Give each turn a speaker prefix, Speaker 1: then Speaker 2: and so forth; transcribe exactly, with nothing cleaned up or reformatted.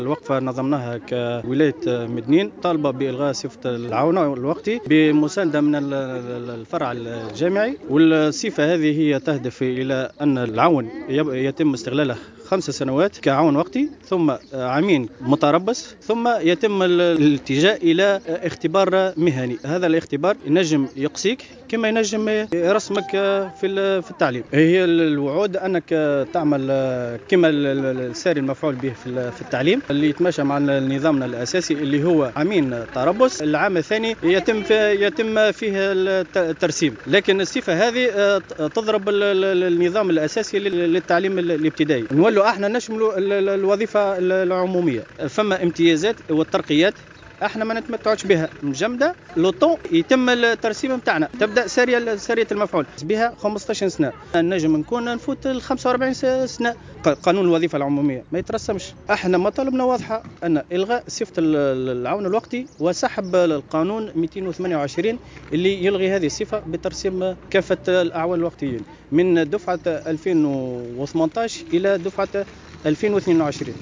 Speaker 1: الوقفة نظمناها كولاية مدنين طالبة بإلغاء صفة العون الوقتي بمساندة من الفرع الجامعي، والصفة هذه هي تهدف إلى أن العون يتم استغلاله خمس سنوات كعون وقتي، ثم عامين متربص، ثم يتم الالتجاء إلى اختبار مهني. هذا الاختبار ينجم يقصيك كما ينجم يرسمك في التعليم. هي الوعود أنك تعمل كما الساري المفعول به في التعليم اللي يتماشى مع نظامنا الأساسي اللي هو عامين تربص. العام الثاني يتم يتم فيه الترسيم، لكن الصفة هذه تضرب النظام الأساسي للتعليم الابتدائي. نولوا احنا نشملوا الوظيفة العمومية، فما امتيازات والترقيات احنا ما نتمتعوش بها مجمدة لوطون يتم الترسيم متاعنا. تبدا ساريه ساريه المفعول بها خمسطاش سنه، النجم نكون نفوت ال خمسة وأربعين سنه. قانون الوظيفه العموميه ما يترسمش. احنا مطالبنا واضحه ان الغاء صفه العون الوقتي وسحب القانون مئتين وثمانية وعشرين اللي يلغي هذه الصفه بترسيم كافه الاعوان الوقتيين من دفعه ألفين وثمانية عشر الى دفعه ألفين واثنين وعشرين.